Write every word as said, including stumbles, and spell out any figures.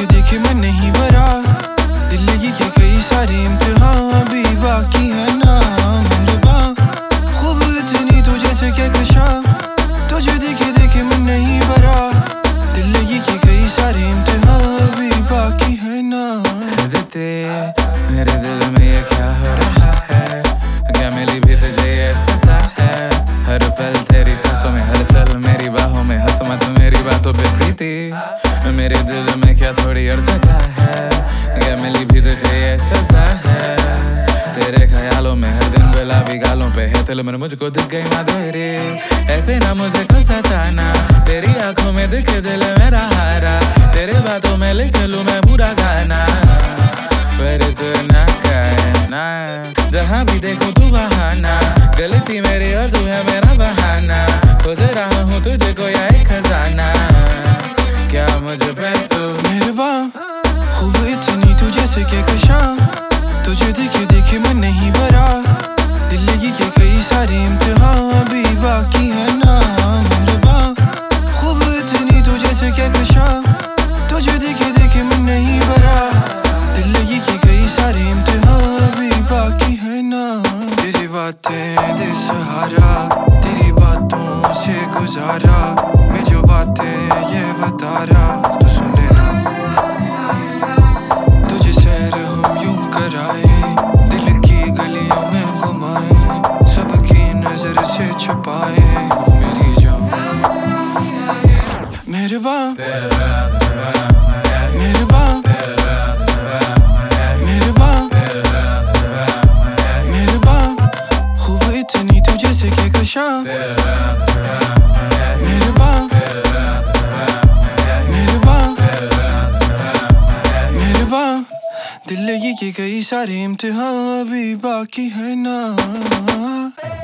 देखे देखे मन नहीं भरा, दिल्ली के कई सारे इम्तिहान अभी बाकी है ना। मुरबा खूब इतनी तो जैसे क्या कशा, तुझे देखे देखे मन नहीं भरा, दिल्ली के कई सारे इम्तिहान अभी बाकी है ना। मेरे दिल में ये क्या हो रहा है, क्या मिली भी तुझे ऐसा सा है। हर पल तेरी सांसों में हलचल, मेरी बाहों में हंस मत मेरी बातों पे प्रीति। मेरे दिल में क्या थोड़ी और जगह है, क्या मिली भी तुझे ऐसा सा है। तेरे ख्यालों में हर दिन गुलाबी गालों पे है तिल में मुझको दिख गई माधुरी। ऐसे ना मुझे को सताना, तेरी आंखों में दिखे दिल मेरा हारा, तेरे बातों में लिख लूं मैं पूरा गाना। पर तू ना कहना, जहाँ भी देखूं तू वहाँ ना, गलती मेरी और तू है मेरा बहाना। खोज रहा हूँ तुझे को या एक खजाना, क्या मुझे पे तू मेहरबान खूब इतनी तू जैसे के कशा, तुझे देखे देखे मन नहीं भरा, दिल्ली के कई सारे इम्तिहान अभी बाकी है ना। मेहरबान खूब इतनी तू जैसे के कशा, तुझे देखे देखे मन नहीं भरा, दिल्ली के कई सारे इम्तिहान अभी बाकी है ना। तेरी बातें दे सहारा, तेरी बातों से गुजारा, मैं जो बातें ये बता रहा तू सुन लेना। तुझे सैर हम यूं कराए, दिल की गलियों में घुमाए, सबकी नजर से छुपाए मेरी जान। मेहरबान मेहरबान मेहरबान मेहरबान खूब इतनी तू जैसे के कशा, मेहरबान मेहरबान मेहरबान दिल्ली के कई सारे इम्तिहान अभी बाकी है ना।